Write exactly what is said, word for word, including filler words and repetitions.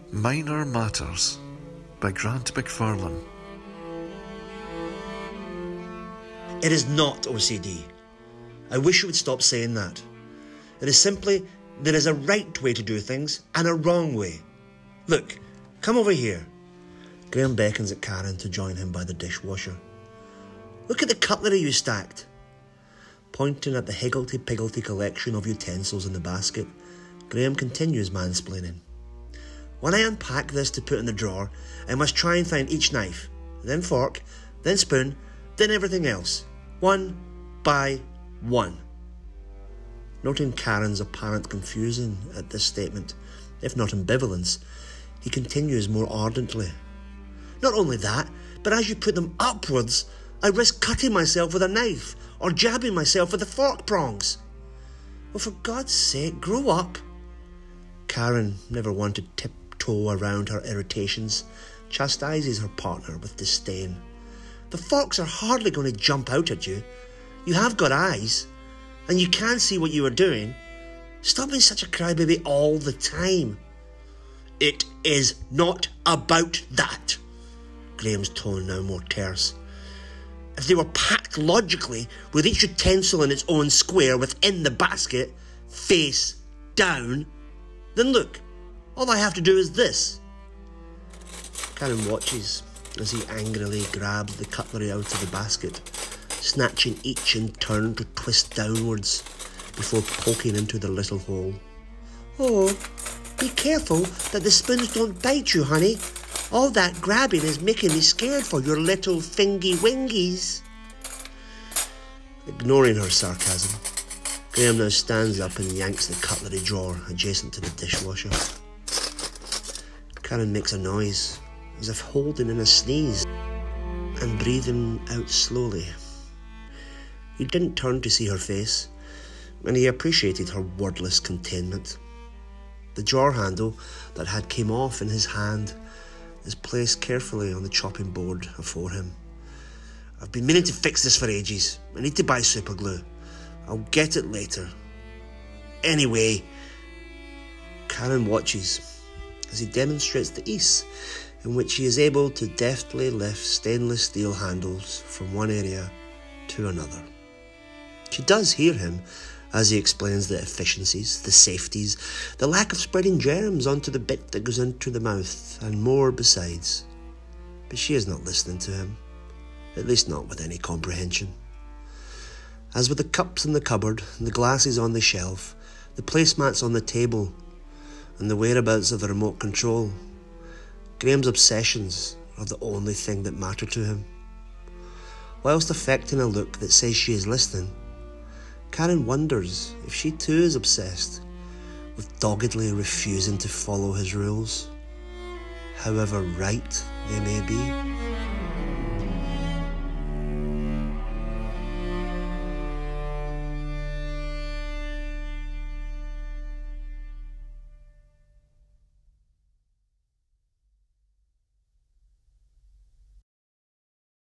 Minor Matters by Grant McFarlane. It is not O C D. I wish you would stop saying that. It is simply, there is a right way to do things and a wrong way. Look, come over here. Graham beckons at Karen to join him by the dishwasher. Look at the cutlery you stacked. Pointing at the higgledy-piggledy collection of utensils in the basket, Graham continues mansplaining. When I unpack this to put in the drawer, I must try and find each knife, then fork, then spoon, then everything else, one by one. Noting Karen's apparent confusion at this statement, if not ambivalence, he continues more ardently. Not only that, but as you put them upwards, I risk cutting myself with a knife or jabbing myself with the fork prongs. Well, for God's sake, grow up. Karen, never one to tiptoe around her irritations, chastises her partner with disdain. The forks are hardly going to jump out at you. You have got eyes, and you can see what you are doing. Stop being such a crybaby all the time. It is not about that. Graham's tone now more terse. If they were packed logically, with each utensil in its own square within the basket, face down, then look, all I have to do is this. Karen watches as he angrily grabs the cutlery out of the basket, snatching each in turn to twist downwards before poking into the little hole. Oh, be careful that the spoons don't bite you, honey. All that grabbing is making me scared for your little fingy wingies. Ignoring her sarcasm, Graham now stands up and yanks the cutlery drawer adjacent to the dishwasher. Karen makes a noise, as if holding in a sneeze, and breathing out slowly. He didn't turn to see her face, and he appreciated her wordless containment. The drawer handle that had came off in his hand is placed carefully on the chopping board before him. I've been meaning to fix this for ages. I need to buy super glue. I'll get it later. Anyway, Karen watches as he demonstrates the ease in which he is able to deftly lift stainless steel handles from one area to another. She does hear him as he explains the efficiencies, the safeties, the lack of spreading germs onto the bit that goes into the mouth, and more besides. But she is not listening to him, at least not with any comprehension. As with the cups in the cupboard, and the glasses on the shelf, the placemats on the table, and the whereabouts of the remote control, Graham's obsessions are the only thing that matter to him. Whilst affecting a look that says she is listening, Karen wonders if she too is obsessed with doggedly refusing to follow his rules, however right they may be.